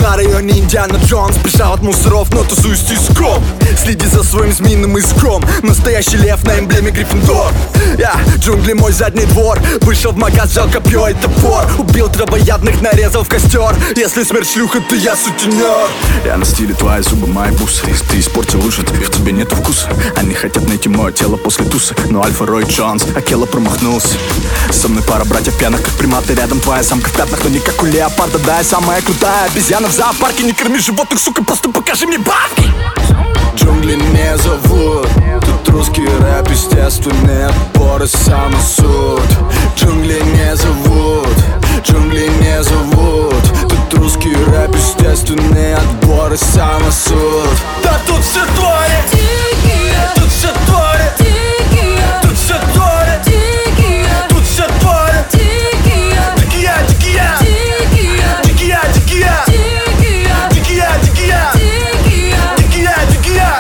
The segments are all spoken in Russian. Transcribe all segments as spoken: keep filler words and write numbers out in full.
На районе Индиана Джонс, бежал от мусоров, но тусуюсь тиском. Следи за своим змеиным языком. Настоящий лев на эмблеме Гриффиндор. Я, джунгли, мой задний двор. Вышел в магаз, взял копье и топор. Убил травоядных, нарезал в костер. Если смерть шлюха, то я сутенер. Я на стиле, твои зубы, мои бусы. Ты испортил ужин, в тебе нету вкуса. Они хотят найти мое тело после туса, но Альфа Рой Джонс, Акела промахнулся. Со мной пара братьев пьяных, как приматы. Рядом твоя самка в пятнах, но не как у леопарда. Да, я самая крутая обезьяна в зоопарке. Не корми животных, сука, просто покажи мне бабки. Джунгли не зовут. Тут русский рэп, естественный отбор и самосуд. Джунгли не зовут. Джунгли не зовут. Тут русский рэп, естественный отбор и самосуд. Да тут все творит, тут все творит, тут все творит, тут все творит. Дикия, дикия, дикия, дикия, дикия, дикия, дикия, дикия.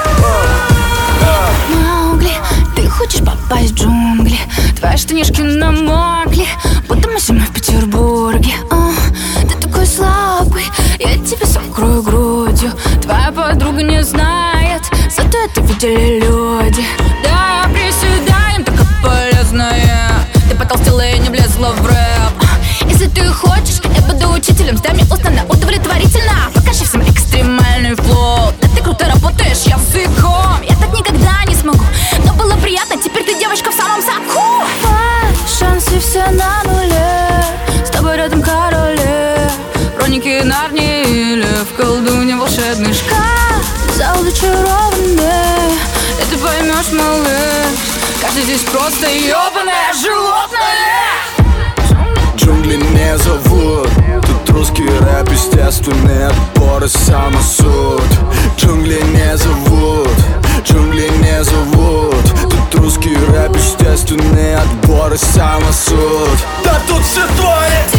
Маугли, ты хочешь попасть в джунгли? Твои штанишки намокли, будто мы зимой в Петербурге. О, ты такой слабый, я тебя сокрою грудью. Твоя подруга не знает, зато это видели люди. Да, приседаем, такая полезная. Ты потолстела и не влезла в рэп. Если ты хочешь, я буду учителем. Сдай мне устно, удовлетворительно. Покажи всем экстремальный флоу. Да ты круто работаешь языком. Я так никогда не смогу, но было приятно, теперь ты девочка в самом соку. Шансы все на нуле, с тобой рядом король лев. Хроники Нарнии или в колдуне волшебный шкаф. Зал зачарованный, и ты поймешь, малыш, каждый здесь просто ёбаное животное. Джунгли не зовут. Тут русский рэп, естественный отбор и самосуд. Джунгли не зовут. Джунгли не зовут. Тут русский рэп, естественный отбор и самосуд. Да тут все творит.